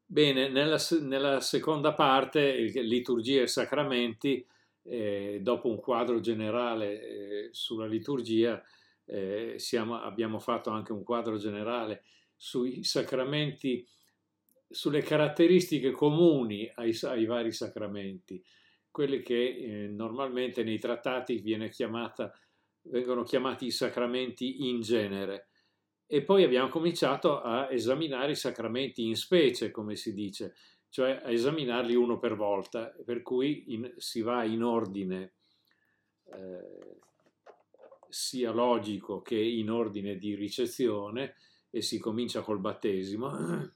Bene, nella seconda parte, liturgia e sacramenti, dopo un quadro generale sulla liturgia, abbiamo fatto anche un quadro generale sui sacramenti, sulle caratteristiche comuni ai vari sacramenti, quelli che normalmente nei trattati vengono chiamati i sacramenti in genere. E poi abbiamo cominciato a esaminare i sacramenti in specie, come si dice, cioè a esaminarli uno per volta, per cui si va in ordine eh, sia logico che in ordine di ricezione e si comincia col battesimo.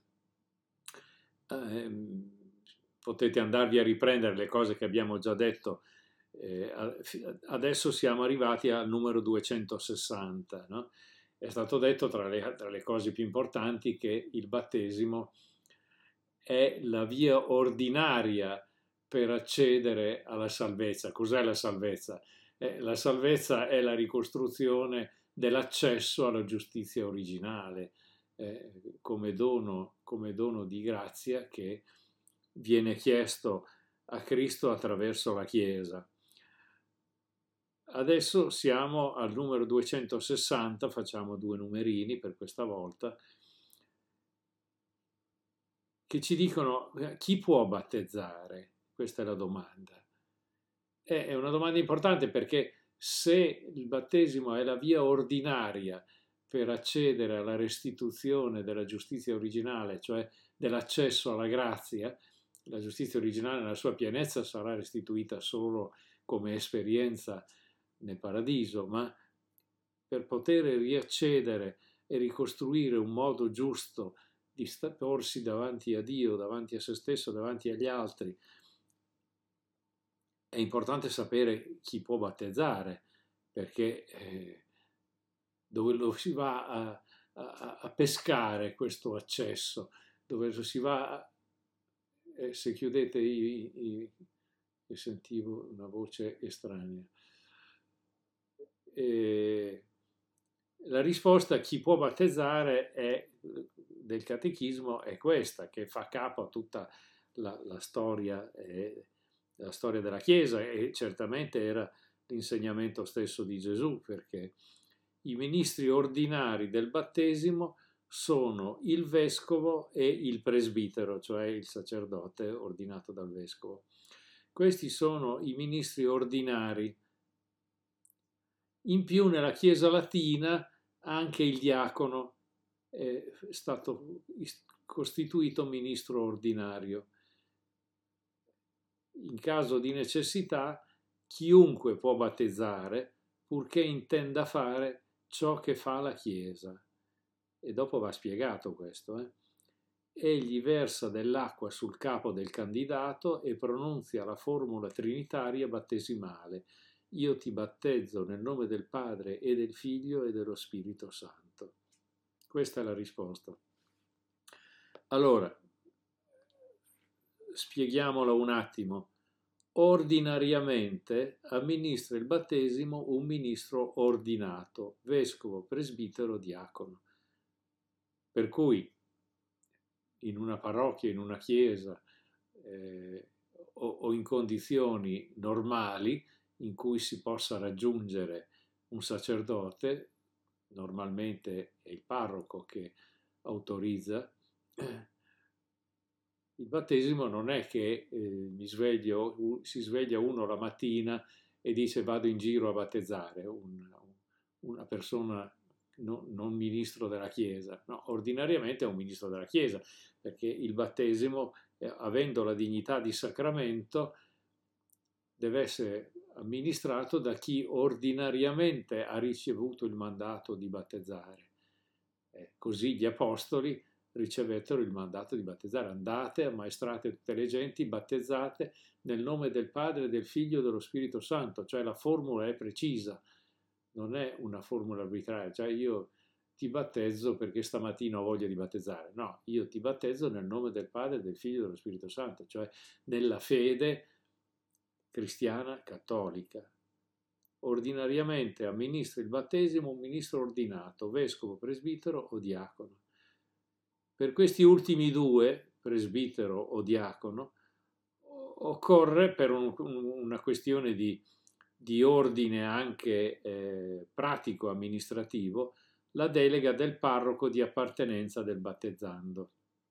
Eh, Potete andarvi a riprendere le cose che abbiamo già detto. Adesso siamo arrivati al numero 260, no? È stato detto tra le cose più importanti che il battesimo è la via ordinaria per accedere alla salvezza. Cos'è la salvezza? La salvezza è la ricostruzione dell'accesso alla giustizia originale, come dono di grazia che viene chiesto a Cristo attraverso la Chiesa. Adesso siamo al numero 260, facciamo due numerini per questa volta, che ci dicono chi può battezzare? Questa è la domanda. È una domanda importante perché se il battesimo è la via ordinaria per accedere alla restituzione della giustizia originale, cioè dell'accesso alla grazia, la giustizia originale nella sua pienezza sarà restituita solo come esperienza nel paradiso, ma per poter riaccedere e ricostruire un modo giusto di porsi davanti a Dio, davanti a se stesso, davanti agli altri, è importante sapere chi può battezzare, perché dove lo si va a pescare questo accesso, dove lo si va, se chiudete sentivo una voce estranea. E la risposta a chi può battezzare del catechismo è questa, che fa capo a tutta la storia, la storia della Chiesa e certamente era l'insegnamento stesso di Gesù, perché i ministri ordinari del battesimo sono il vescovo e il presbitero, cioè il sacerdote ordinato dal vescovo. Questi sono i ministri ordinari. In più nella Chiesa latina anche il diacono è stato costituito ministro ordinario. In caso di necessità, chiunque può battezzare, purché intenda fare ciò che fa la Chiesa. E dopo va spiegato questo. Egli versa dell'acqua sul capo del candidato e pronunzia la formula trinitaria battesimale. Io ti battezzo nel nome del Padre e del Figlio e dello Spirito Santo. Questa è la risposta. Allora, spieghiamolo un attimo. Ordinariamente amministra il battesimo un ministro ordinato, vescovo, presbitero, diacono. Per cui in una parrocchia, in una chiesa o in condizioni normali in cui si possa raggiungere un sacerdote, normalmente è il parroco che autorizza, il battesimo non è che si sveglia uno la mattina e dice vado in giro a battezzare una persona non ministro della Chiesa. No, ordinariamente è un ministro della Chiesa, perché il battesimo, avendo la dignità di sacramento, deve essere amministrato da chi ordinariamente ha ricevuto il mandato di battezzare. Così gli apostoli ricevettero il mandato di battezzare. Andate, ammaestrate tutte le genti, battezzate nel nome del Padre, del Figlio e dello Spirito Santo, cioè la formula è precisa, non è una formula arbitraria, cioè io ti battezzo perché stamattina ho voglia di battezzare, no, io ti battezzo nel nome del Padre, del Figlio e dello Spirito Santo, cioè nella fede cristiana cattolica. Ordinariamente amministra il battesimo un ministro ordinato, vescovo, presbitero o diacono. Per questi ultimi due, presbitero o diacono, occorre per una questione di ordine anche pratico amministrativo la delega del parroco di appartenenza del battezzando,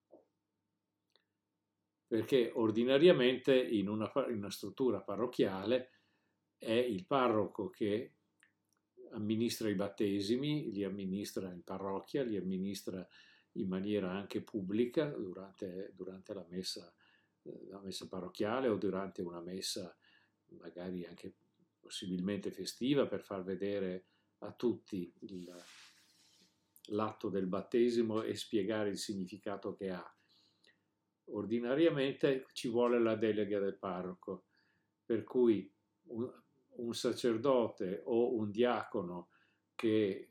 perché ordinariamente in una struttura parrocchiale è il parroco che amministra i battesimi, li amministra in parrocchia, li amministra in maniera anche pubblica durante la messa parrocchiale o durante una messa magari anche possibilmente festiva per far vedere a tutti l'atto del battesimo e spiegare il significato che ha. Ordinariamente ci vuole la delega del parroco, per cui un sacerdote o un diacono che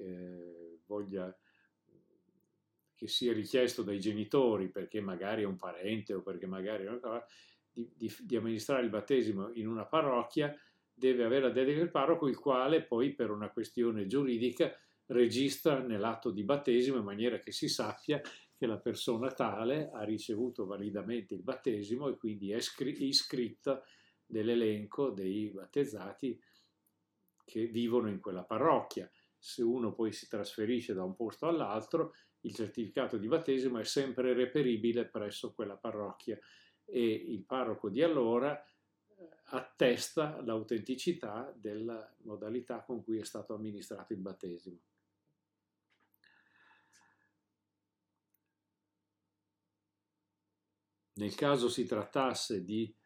che sia richiesto dai genitori perché magari è un parente o perché magari è una cosa, di amministrare il battesimo in una parrocchia deve avere la delega del parroco, il quale poi per una questione giuridica registra nell'atto di battesimo in maniera che si sappia che la persona tale ha ricevuto validamente il battesimo e quindi è iscritta nell'elenco dei battezzati che vivono in quella parrocchia. Se uno poi si trasferisce da un posto all'altro, il certificato di battesimo è sempre reperibile presso quella parrocchia e il parroco di allora attesta l'autenticità della modalità con cui è stato amministrato il battesimo. Nel caso si trattasse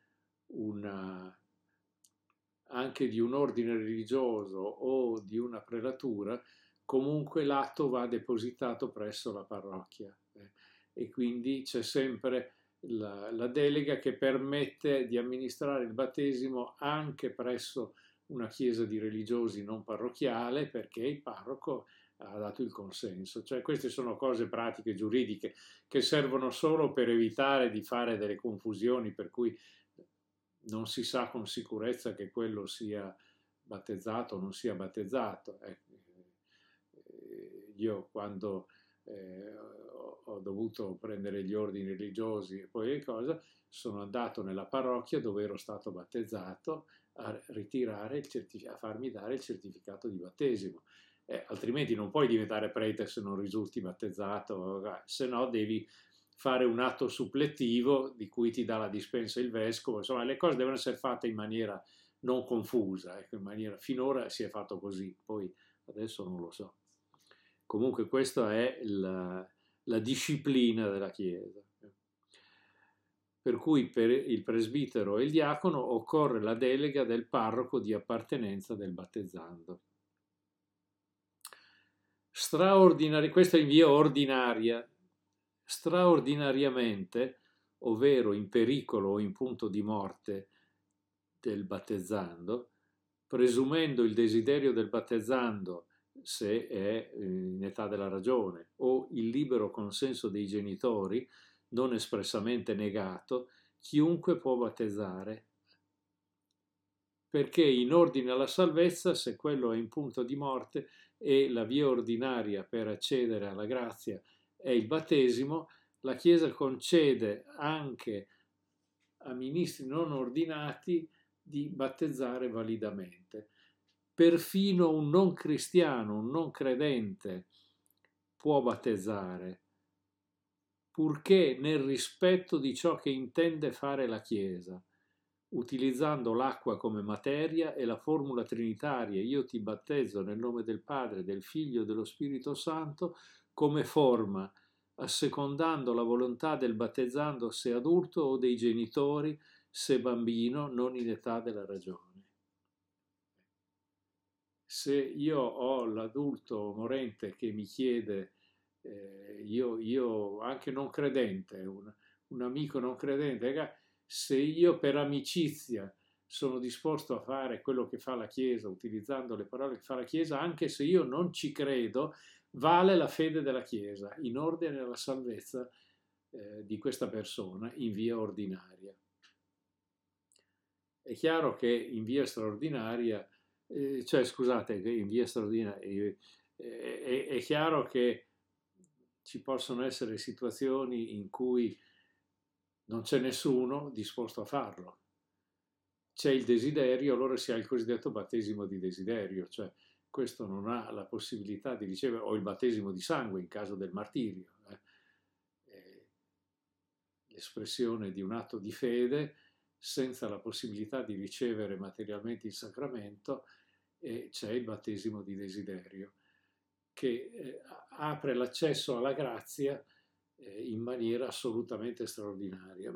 anche di un ordine religioso o di una prelatura, comunque l'atto va depositato presso la parrocchia e quindi c'è sempre la delega che permette di amministrare il battesimo anche presso una chiesa di religiosi non parrocchiale perché il parroco ha dato il consenso. Cioè queste sono cose pratiche giuridiche che servono solo per evitare di fare delle confusioni per cui non si sa con sicurezza che quello sia battezzato o non sia battezzato. Io quando ho dovuto prendere gli ordini religiosi e poi le cose, sono andato nella parrocchia dove ero stato battezzato a ritirare a farmi dare il certificato di battesimo. Altrimenti non puoi diventare prete se non risulti battezzato, se no devi fare un atto suppletivo di cui ti dà la dispensa il vescovo, insomma le cose devono essere fatte in maniera non confusa, ecco, finora si è fatto così, poi adesso non lo so. Comunque questa è la disciplina della Chiesa. Per cui per il presbitero e il diacono occorre la delega del parroco di appartenenza del battezzando. Questa è in via ordinaria. Straordinariamente, ovvero in pericolo o in punto di morte del battezzando, presumendo il desiderio del battezzando se è in età della ragione o il libero consenso dei genitori non espressamente negato, chiunque può battezzare, perché in ordine alla salvezza, se quello è in punto di morte e la via ordinaria per accedere alla grazia è il battesimo, la Chiesa concede anche a ministri non ordinati di battezzare validamente. Perfino un non cristiano, un non credente può battezzare, purché nel rispetto di ciò che intende fare la Chiesa, utilizzando l'acqua come materia e la formula trinitaria io ti battezzo nel nome del Padre, del Figlio e dello Spirito Santo come forma, assecondando la volontà del battezzando se adulto o dei genitori se bambino non in età della ragione. Se io ho l'adulto morente che mi chiede, io anche non credente, un amico non credente, se io per amicizia sono disposto a fare quello che fa la Chiesa, utilizzando le parole che fa la Chiesa, anche se io non ci credo, vale la fede della Chiesa in ordine alla salvezza di questa persona in via ordinaria. È chiaro che in via straordinaria, in via straordinaria, è chiaro che ci possono essere situazioni in cui non c'è nessuno disposto a farlo. C'è il desiderio, allora si ha il cosiddetto battesimo di desiderio, cioè questo non ha la possibilità di ricevere, o il battesimo di sangue in caso del martirio, l'espressione di un atto di fede senza la possibilità di ricevere materialmente il sacramento, e c'è il battesimo di desiderio che apre l'accesso alla grazia in maniera assolutamente straordinaria.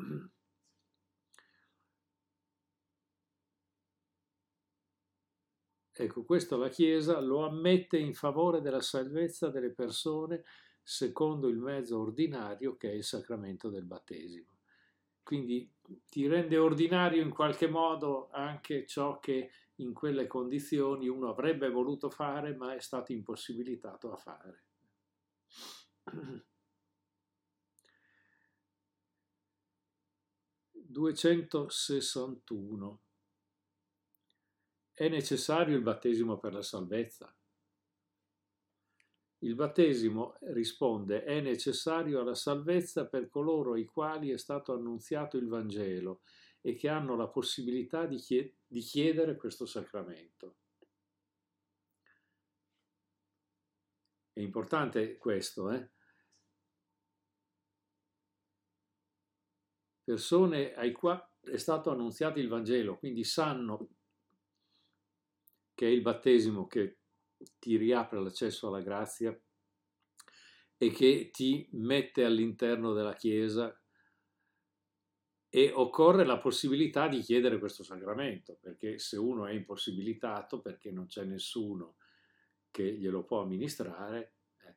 Ecco, questo la Chiesa lo ammette in favore della salvezza delle persone secondo il mezzo ordinario che è il sacramento del battesimo. Quindi ti rende ordinario in qualche modo anche ciò che in quelle condizioni uno avrebbe voluto fare ma è stato impossibilitato a fare. 261. È necessario il battesimo per la salvezza? Il battesimo, risponde, è necessario alla salvezza per coloro ai quali è stato annunziato il Vangelo e che hanno la possibilità di chiedere questo sacramento. È importante questo, Persone ai quali è stato annunziato il Vangelo, quindi sanno che è il battesimo che ti riapre l'accesso alla grazia e che ti mette all'interno della Chiesa, e occorre la possibilità di chiedere questo sacramento, perché se uno è impossibilitato perché non c'è nessuno che glielo può amministrare,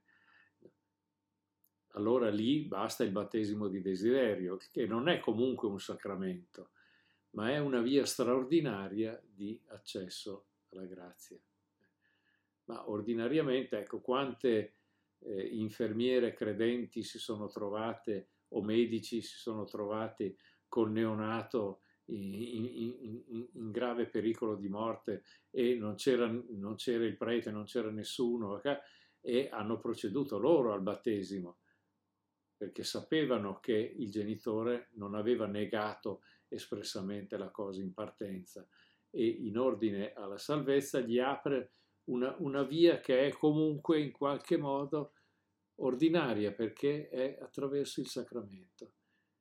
allora lì basta il battesimo di desiderio, che non è comunque un sacramento, ma è una via straordinaria di accesso alla grazia. Ma ordinariamente, ecco, quante infermiere credenti si sono trovate, o medici si sono trovati col neonato in grave pericolo di morte e non c'era il prete, non c'era nessuno, e hanno proceduto loro al battesimo, perché sapevano che il genitore non aveva negato espressamente la cosa in partenza, e in ordine alla salvezza gli apre una via che è comunque in qualche modo ordinaria, perché è attraverso il sacramento.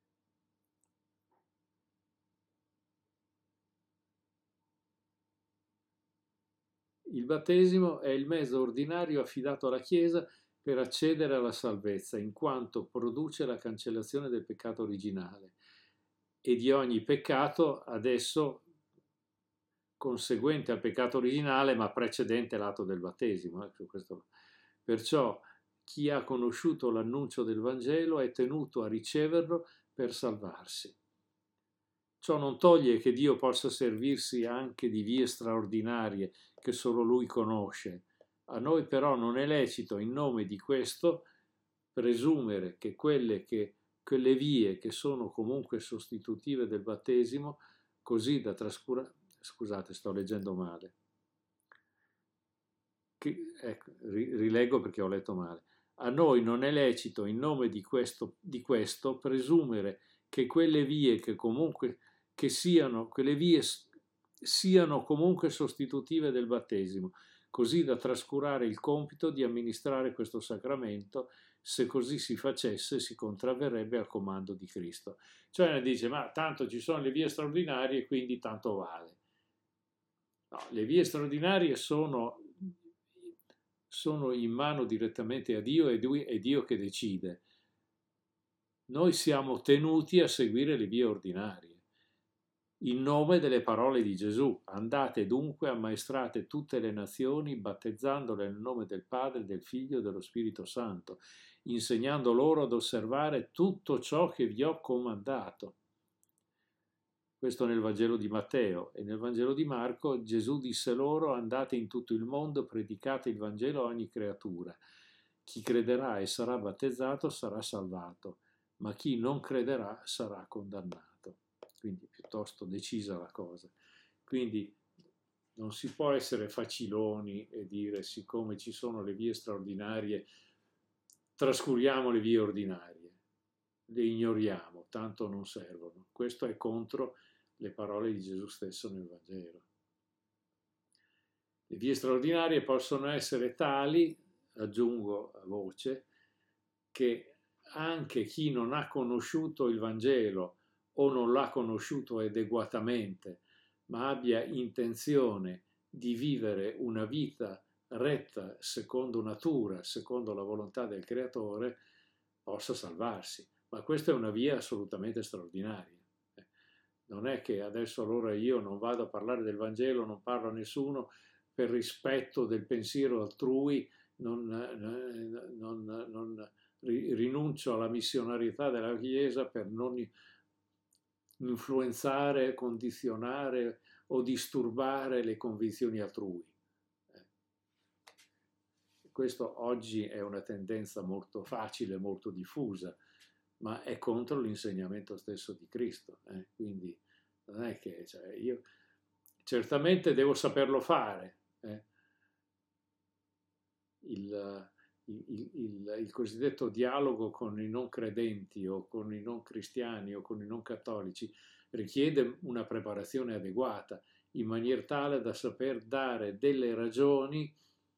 Il battesimo è il mezzo ordinario affidato alla Chiesa per accedere alla salvezza, in quanto produce la cancellazione del peccato originale e di ogni peccato adesso conseguente al peccato originale ma precedente l'atto del battesimo. Perciò chi ha conosciuto l'annuncio del Vangelo è tenuto a riceverlo per salvarsi. Ciò non toglie che Dio possa servirsi anche di vie straordinarie che solo Lui conosce. A noi però non è lecito, in nome di questo, presumere che quelle vie che sono comunque sostitutive del battesimo, così da trascurare. Scusate, sto leggendo male. Ecco, rileggo perché ho letto male. A noi non è lecito, in nome di questo presumere che quelle vie quelle vie siano comunque sostitutive del battesimo, così da trascurare il compito di amministrare questo sacramento. Se così si facesse, si contravverrebbe al comando di Cristo. Cioè dice, ma tanto ci sono le vie straordinarie, quindi tanto vale. No, le vie straordinarie sono in mano direttamente a Dio, ed è Dio che decide. Noi siamo tenuti a seguire le vie ordinarie. In nome delle parole di Gesù, andate dunque, ammaestrate tutte le nazioni, battezzandole nel nome del Padre, del Figlio e dello Spirito Santo, insegnando loro ad osservare tutto ciò che vi ho comandato. Questo nel Vangelo di Matteo. E nel Vangelo di Marco Gesù disse loro: andate in tutto il mondo, predicate il Vangelo a ogni creatura. Chi crederà e sarà battezzato sarà salvato, ma chi non crederà sarà condannato. Quindi piuttosto decisa la cosa. Quindi non si può essere faciloni e dire, siccome ci sono le vie straordinarie, trascuriamo le vie ordinarie. le ignoriamo, tanto non servono. Questo è contro le parole di Gesù stesso nel Vangelo. Le vie straordinarie possono essere tali, aggiungo a voce, che anche chi non ha conosciuto il Vangelo o non l'ha conosciuto adeguatamente, ma abbia intenzione di vivere una vita retta secondo natura, secondo la volontà del Creatore, possa salvarsi. Ma questa è una via assolutamente straordinaria. Non è che adesso allora io non vado a parlare del Vangelo, non parlo a nessuno per rispetto del pensiero altrui, non rinuncio alla missionarietà della Chiesa per non influenzare, condizionare o disturbare le convinzioni altrui. Questo oggi è una tendenza molto facile, molto diffusa, ma è contro l'insegnamento stesso di Cristo. Quindi non è che io certamente devo saperlo fare. Il cosiddetto dialogo con i non credenti o con i non cristiani o con i non cattolici richiede una preparazione adeguata in maniera tale da saper dare delle ragioni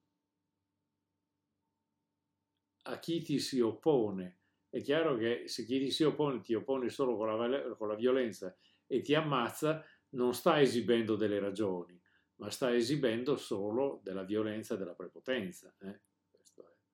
a chi ti si oppone. È chiaro che se chi ti oppone solo con la violenza e ti ammazza, non sta esibendo delle ragioni, ma sta esibendo solo della violenza e della prepotenza. Questo è.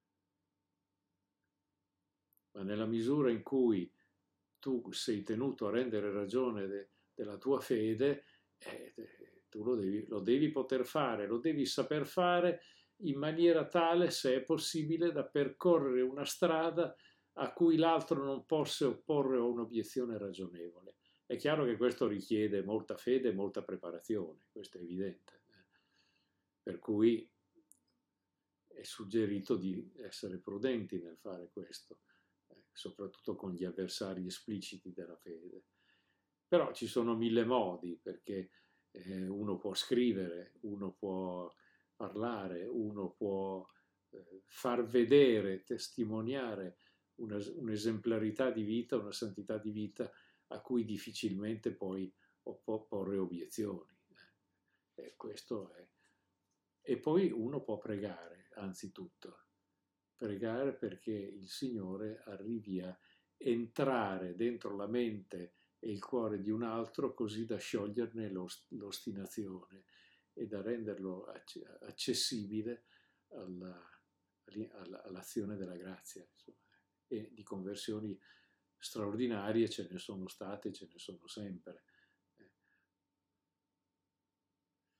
Ma nella misura in cui tu sei tenuto a rendere ragione della tua fede, tu lo devi poter fare, lo devi saper fare in maniera tale, se è possibile, da percorrere una strada a cui l'altro non possa opporre un'obiezione ragionevole. È chiaro che questo richiede molta fede e molta preparazione, questo è evidente. Per cui è suggerito di essere prudenti nel fare questo, soprattutto con gli avversari espliciti della fede. Però ci sono mille modi, perché uno può scrivere, uno può parlare, uno può far vedere, testimoniare un'esemplarità di vita, una santità di vita a cui difficilmente poi può porre obiezioni. Questo è. E poi uno può pregare, anzitutto, pregare perché il Signore arrivi a entrare dentro la mente e il cuore di un altro così da scioglierne l'ostinazione e da renderlo accessibile all'azione della grazia. Insomma. E di conversioni straordinarie ce ne sono state, ce ne sono sempre.